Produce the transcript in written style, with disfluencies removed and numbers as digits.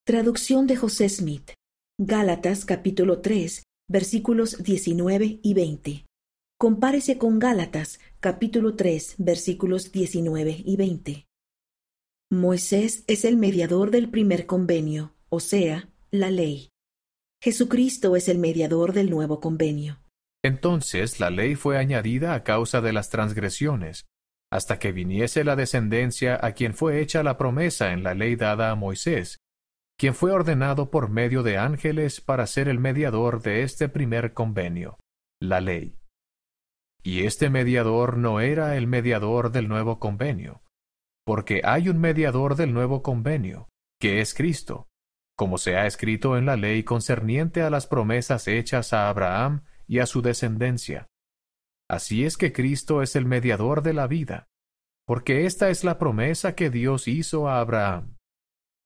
Traducción de José Smith. Gálatas capítulo 3, versículos 19 y 20. Compárese con Gálatas capítulo 3, versículos 19 y 20. Moisés es el mediador del primer convenio, o sea, la ley. Jesucristo es el mediador del nuevo convenio. Entonces la ley fue añadida a causa de las transgresiones, hasta que viniese la descendencia a quien fue hecha la promesa en la ley dada a Moisés, quien fue ordenado por medio de ángeles para ser el mediador de este primer convenio, la ley. Y este mediador no era el mediador del nuevo convenio, porque hay un mediador del nuevo convenio, que es Cristo, como se ha escrito en la ley concerniente a las promesas hechas a Abraham y a su descendencia. Así es que Cristo es el mediador de la vida, porque esta es la promesa que Dios hizo a Abraham.